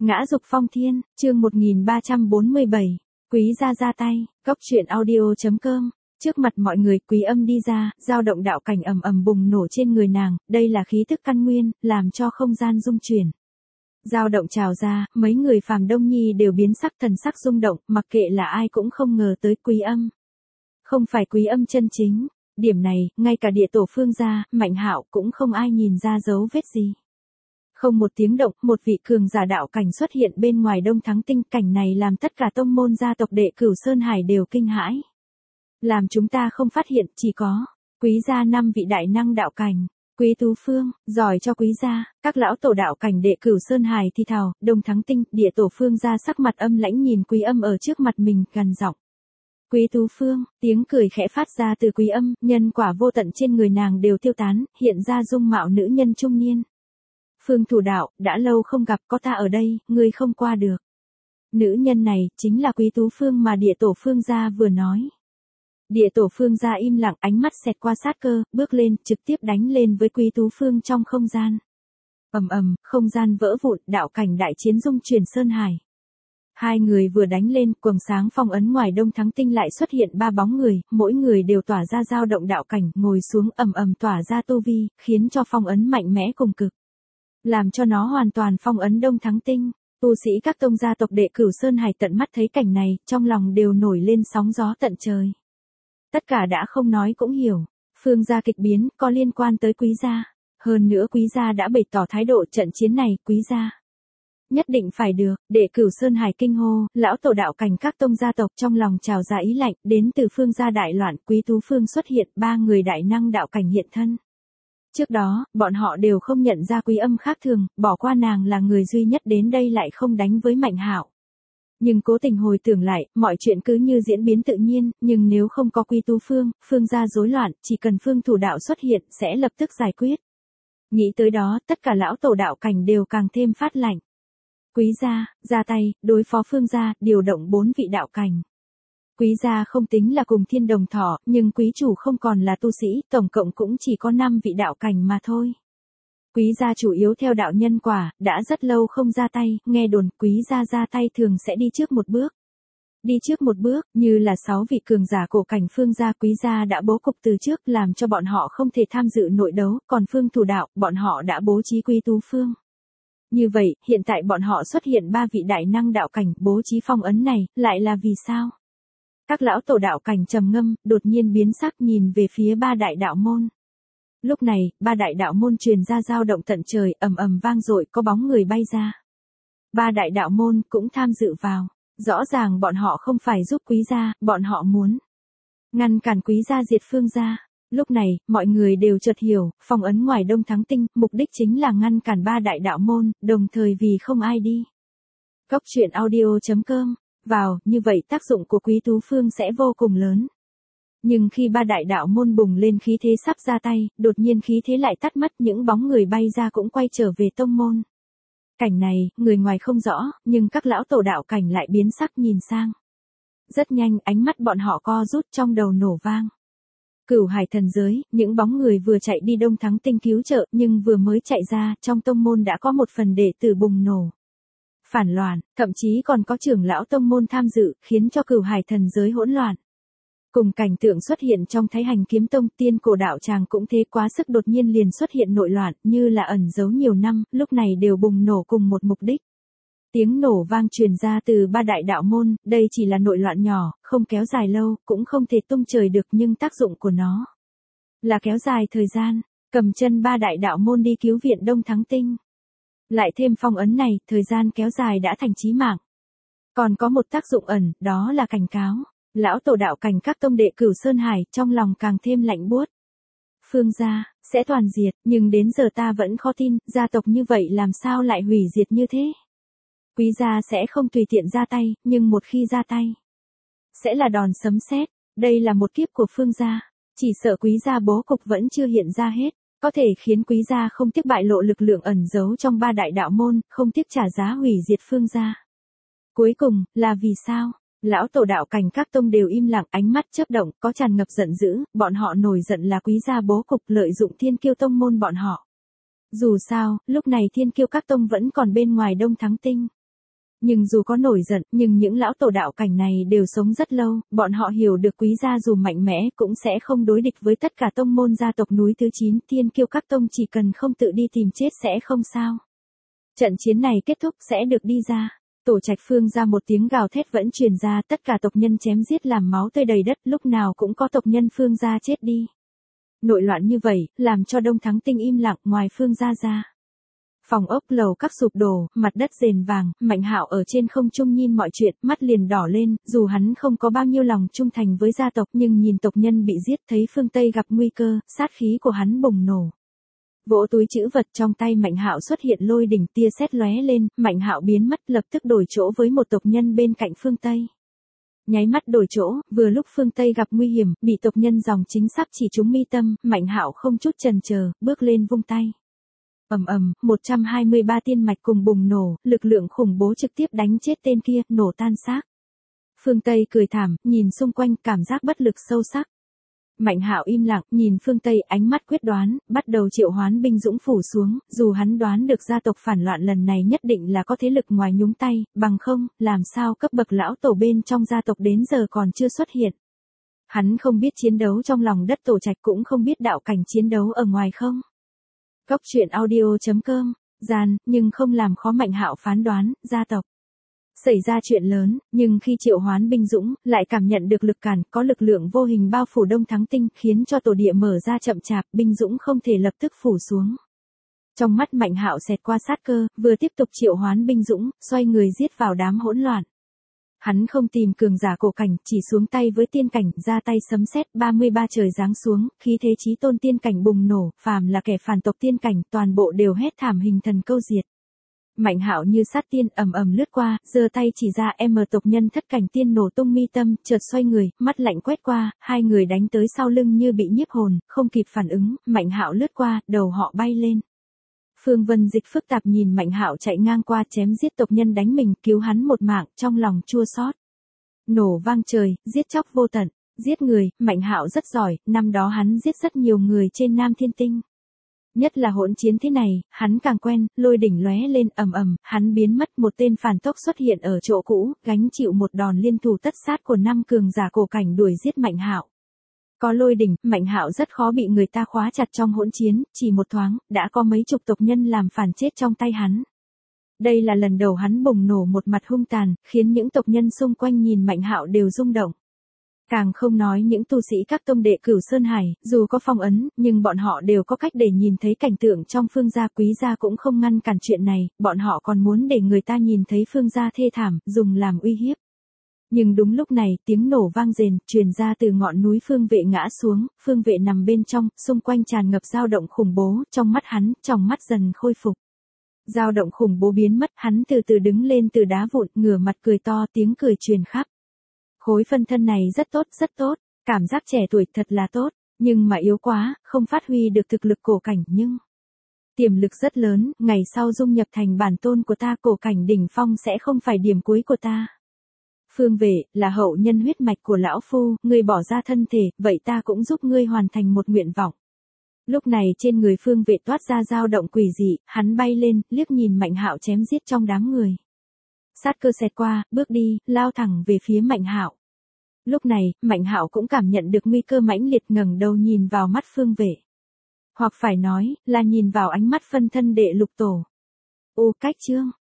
Ngã dục phong thiên, chương 1347, Quý gia ra tay, Cốc truyện audio.com. Trước mặt mọi người, Quý Âm đi ra, dao động đạo cảnh ầm ầm bùng nổ trên người nàng, đây là khí tức căn nguyên, làm cho không gian rung chuyển. Dao động trào ra, mấy người phàm Đông Nhi đều biến sắc, thần sắc rung động, mặc kệ là ai cũng không ngờ tới Quý Âm. Không phải Quý Âm chân chính, điểm này, ngay cả địa tổ Phương gia, Mạnh Hạo cũng không ai nhìn ra dấu vết gì. Không một tiếng động, một vị cường giả đạo cảnh xuất hiện bên ngoài Đông Thắng Tinh, cảnh này làm tất cả tông môn gia tộc đệ Cửu Sơn Hải đều kinh hãi. Làm chúng ta không phát hiện, chỉ có Quý gia 5 vị đại năng đạo cảnh. Quý Tú Phương, giỏi cho Quý gia, các lão tổ đạo cảnh đệ Cửu Sơn Hải thì thào, Đông Thắng Tinh, địa tổ Phương gia sắc mặt âm lãnh nhìn Quý Âm ở trước mặt mình, gằn giọng. Quý Tú Phương, tiếng cười khẽ phát ra từ Quý Âm, nhân quả vô tận trên người nàng đều tiêu tán, hiện ra dung mạo nữ nhân trung niên. Phương thủ đạo, đã lâu không gặp, có ta ở đây, ngươi không qua được. Nữ nhân này, chính là Quý Tú Phương mà địa tổ Phương gia vừa nói. Địa tổ Phương gia im lặng, ánh mắt xẹt qua sát cơ, bước lên, trực tiếp đánh lên với Quý Tú Phương trong không gian. Ầm ầm, không gian vỡ vụn, đạo cảnh đại chiến dung chuyển sơn hải. Hai người vừa đánh lên, quầng sáng phong ấn ngoài Đông Thắng Tinh lại xuất hiện 3 bóng người, mỗi người đều tỏa ra dao động đạo cảnh, ngồi xuống ầm ầm tỏa ra tu vi, khiến cho phong ấn mạnh mẽ cùng cực. Làm cho nó hoàn toàn phong ấn Đông Thắng Tinh. Tu sĩ các tông gia tộc đệ Cửu Sơn Hải tận mắt thấy cảnh này, trong lòng đều nổi lên sóng gió tận trời. Tất cả đã không nói cũng hiểu, Phương gia kịch biến có liên quan tới Quý gia. Hơn nữa Quý gia đã bày tỏ thái độ, trận chiến này, Quý gia nhất định phải được. Đệ Cửu Sơn Hải kinh hô, lão tổ đạo cảnh các tông gia tộc trong lòng trào ra ý lạnh, đến từ Phương gia đại loạn, Quý Tú Phương xuất hiện, 3 người đại năng đạo cảnh hiện thân. Trước đó, bọn họ đều không nhận ra Quý Âm khác thường, bỏ qua nàng là người duy nhất đến đây lại không đánh với Mạnh Hạo. Nhưng cố tình hồi tưởng lại, mọi chuyện cứ như diễn biến tự nhiên, nhưng nếu không có Quý Tú Phương, Phương gia rối loạn, chỉ cần Phương thủ đạo xuất hiện, sẽ lập tức giải quyết. Nghĩ tới đó, tất cả lão tổ đạo cảnh đều càng thêm phát lạnh. Quý gia, ra tay, đối phó Phương gia, điều động 4 vị đạo cảnh. Quý gia không tính là cùng Thiên Đồng Thỏ, nhưng quý chủ không còn là tu sĩ, tổng cộng cũng chỉ có 5 vị đạo cảnh mà thôi. Quý gia chủ yếu theo đạo nhân quả, đã rất lâu không ra tay, nghe đồn Quý gia ra tay thường sẽ đi trước một bước. Đi trước một bước, như là 6 vị cường giả cổ cảnh Phương gia, Quý gia đã bố cục từ trước, làm cho bọn họ không thể tham dự nội đấu, còn Phương thủ đạo, bọn họ đã bố trí Quý Tú Phương. Như vậy, hiện tại bọn họ xuất hiện 3 vị đại năng đạo cảnh, bố trí phong ấn này, lại là vì sao? Các lão tổ đạo cảnh trầm ngâm, đột nhiên biến sắc nhìn về phía 3 đại đạo môn. Lúc này, 3 đại đạo môn truyền ra dao động tận trời, ầm ầm vang dội, có bóng người bay ra. 3 đại đạo môn cũng tham dự vào. Rõ ràng bọn họ không phải giúp Quý gia, bọn họ muốn ngăn cản Quý gia diệt Phương gia. Lúc này, mọi người đều chợt hiểu, phong ấn ngoài Đông Thắng Tinh, mục đích chính là ngăn cản 3 đại đạo môn, đồng thời vì không ai đi. Cốc truyện audio.com. Vào, như vậy tác dụng của Quý Tú Phương sẽ vô cùng lớn. Nhưng khi 3 đại đạo môn bùng lên khí thế sắp ra tay, đột nhiên khí thế lại tắt mất, những bóng người bay ra cũng quay trở về tông môn. Cảnh này, người ngoài không rõ, nhưng các lão tổ đạo cảnh lại biến sắc nhìn sang. Rất nhanh, ánh mắt bọn họ co rút, trong đầu nổ vang. Cửu Hải thần giới, những bóng người vừa chạy đi Đông Thắng Tinh cứu trợ, nhưng vừa mới chạy ra, trong tông môn đã có một phần đệ tử bùng nổ. Phản loạn, thậm chí còn có trưởng lão tông môn tham dự, khiến cho Cửu Hải thần giới hỗn loạn. Cùng cảnh tượng xuất hiện trong Thái Hành Kiếm Tông, Tiên Cổ đạo tràng cũng thế, quá sức đột nhiên liền xuất hiện nội loạn, như là ẩn giấu nhiều năm, lúc này đều bùng nổ cùng một mục đích. Tiếng nổ vang truyền ra từ 3 đại đạo môn, đây chỉ là nội loạn nhỏ, không kéo dài lâu, cũng không thể tung trời được, nhưng tác dụng của nó là kéo dài thời gian, cầm chân 3 đại đạo môn đi cứu viện Đông Thắng Tinh. Lại thêm phong ấn này, thời gian kéo dài đã thành chí mạng. Còn có một tác dụng ẩn, đó là cảnh cáo. Lão tổ đạo cảnh các tông đệ Cửu Sơn Hải, trong lòng càng thêm lạnh buốt. Phương gia sẽ toàn diệt, nhưng đến giờ ta vẫn khó tin, gia tộc như vậy làm sao lại hủy diệt như thế? Quý gia sẽ không tùy tiện ra tay, nhưng một khi ra tay, sẽ là đòn sấm sét. Đây là một kiếp của Phương gia. Chỉ sợ Quý gia bố cục vẫn chưa hiện ra hết, có thể khiến Quý gia không tiếc bại lộ lực lượng ẩn giấu trong 3 đại đạo môn, không tiếc trả giá hủy diệt Phương gia. Cuối cùng, là vì sao? Lão tổ đạo cảnh các tông đều im lặng, ánh mắt chớp động, có tràn ngập giận dữ, bọn họ nổi giận là Quý gia bố cục lợi dụng Thiên Kiêu tông môn bọn họ. Dù sao, lúc này Thiên Kiêu các tông vẫn còn bên ngoài Đông Thắng Tinh. Nhưng dù có nổi giận, nhưng những lão tổ đạo cảnh này đều sống rất lâu, bọn họ hiểu được Quý gia dù mạnh mẽ cũng sẽ không đối địch với tất cả tông môn gia tộc núi thứ 9 Thiên Kiêu các tông, chỉ cần không tự đi tìm chết sẽ không sao. Trận chiến này kết thúc sẽ được đi ra. Tổ Trạch Phương ra một tiếng gào thét vẫn truyền ra, tất cả tộc nhân chém giết làm máu tươi đầy đất, lúc nào cũng có tộc nhân Phương gia chết đi. Nội loạn như vậy, làm cho Đông Thắng Tinh im lặng, ngoài Phương gia ra. Phòng ốc lầu các sụp đổ, mặt đất rền vàng, Mạnh Hạo ở trên không trung nhìn mọi chuyện, mắt liền đỏ lên, dù hắn không có bao nhiêu lòng trung thành với gia tộc nhưng nhìn tộc nhân bị giết thấy phương Tây gặp nguy cơ, sát khí của hắn bùng nổ. Vỗ túi trữ vật trong tay Mạnh Hạo xuất hiện lôi đỉnh, tia sét lóe lên, Mạnh Hạo biến mất lập tức đổi chỗ với một tộc nhân bên cạnh phương Tây. Nháy mắt đổi chỗ, vừa lúc phương Tây gặp nguy hiểm, bị tộc nhân dòng chính sắp chỉ trúng mi tâm, Mạnh Hạo không chút chần chờ, bước lên vung tay. Ầm ầm, 123 tiên mạch cùng bùng nổ, lực lượng khủng bố trực tiếp đánh chết tên kia, nổ tan xác. Phương Tây cười thảm, nhìn xung quanh, cảm giác bất lực sâu sắc. Mạnh Hạo im lặng, nhìn phương Tây, ánh mắt quyết đoán, bắt đầu triệu hoán binh dũng phủ xuống, dù hắn đoán được gia tộc phản loạn lần này nhất định là có thế lực ngoài nhúng tay, bằng không, làm sao cấp bậc lão tổ bên trong gia tộc đến giờ còn chưa xuất hiện. Hắn không biết chiến đấu trong lòng đất Tổ Trạch, cũng không biết đạo cảnh chiến đấu ở ngoài không. Góc truyện audio.com, gian, nhưng không làm khó Mạnh Hạo phán đoán, gia tộc xảy ra chuyện lớn, nhưng khi triệu hoán binh dũng, lại cảm nhận được lực cản, có lực lượng vô hình bao phủ Đông Thắng Tinh, khiến cho tổ địa mở ra chậm chạp, binh dũng không thể lập tức phủ xuống. Trong mắt Mạnh Hạo xẹt qua sát cơ, vừa tiếp tục triệu hoán binh dũng, xoay người giết vào đám hỗn loạn. Hắn không tìm cường giả cổ cảnh, chỉ xuống tay với tiên cảnh, ra tay sấm sét 33 trời giáng xuống, khí thế chí tôn tiên cảnh bùng nổ, phàm là kẻ phản tộc tiên cảnh, toàn bộ đều hét thảm hình thần câu diệt. Mạnh Hạo như sát tiên ầm ầm lướt qua, giơ tay chỉ ra tộc nhân thất cảnh tiên nổ tung mi tâm, chợt xoay người, mắt lạnh quét qua, hai người đánh tới sau lưng như bị nhiếp hồn, không kịp phản ứng, Mạnh Hạo lướt qua, đầu họ bay lên. Phương Vân Dịch phức tạp nhìn Mạnh Hạo chạy ngang qua chém giết tộc nhân đánh mình, cứu hắn một mạng, trong lòng chua xót. Nổ vang trời, giết chóc vô tận, giết người, Mạnh Hạo rất giỏi, năm đó hắn giết rất nhiều người trên Nam Thiên Tinh. Nhất là hỗn chiến thế này, hắn càng quen, lôi đỉnh lóe lên ầm ầm, hắn biến mất, một tên phản tốc xuất hiện ở chỗ cũ, gánh chịu một đòn liên thủ tất sát của 5 cường giả cổ cảnh đuổi giết Mạnh Hạo. Có lôi đỉnh, Mạnh Hạo rất khó bị người ta khóa chặt trong hỗn chiến, chỉ một thoáng, đã có mấy chục tộc nhân làm phản chết trong tay hắn. Đây là lần đầu hắn bùng nổ một mặt hung tàn, khiến những tộc nhân xung quanh nhìn Mạnh Hạo đều rung động. Càng không nói những tu sĩ các tông đệ Cửu Sơn Hải, dù có phong ấn, nhưng bọn họ đều có cách để nhìn thấy cảnh tượng trong Phương gia. Quý gia cũng không ngăn cản chuyện này, bọn họ còn muốn để người ta nhìn thấy Phương gia thê thảm, dùng làm uy hiếp. Nhưng đúng lúc này, tiếng nổ vang rền, truyền ra từ ngọn núi Phương Vệ ngã xuống, Phương Vệ nằm bên trong, xung quanh tràn ngập dao động khủng bố, trong mắt hắn, tròng mắt dần khôi phục. Dao động khủng bố biến mất, hắn từ từ đứng lên từ đá vụn, ngửa mặt cười to, tiếng cười truyền khắp. Khối phân thân này rất tốt, cảm giác trẻ tuổi thật là tốt, nhưng mà yếu quá, không phát huy được thực lực cổ cảnh nhưng tiềm lực rất lớn, ngày sau dung nhập thành bản tôn của ta, cổ cảnh đỉnh phong sẽ không phải điểm cuối của ta. Phương Vệ, là hậu nhân huyết mạch của lão phu, ngươi bỏ ra thân thể, vậy ta cũng giúp ngươi hoàn thành một nguyện vọng. Lúc này trên người Phương Vệ toát ra dao động quỷ dị, hắn bay lên, liếc nhìn Mạnh Hạo chém giết trong đám người. Sát cơ xẹt qua, bước đi, lao thẳng về phía Mạnh Hạo. Lúc này, Mạnh Hạo cũng cảm nhận được nguy cơ mãnh liệt, ngẩng đầu nhìn vào mắt Phương Vệ. Hoặc phải nói, là nhìn vào ánh mắt phân thân đệ lục tổ. Cách chương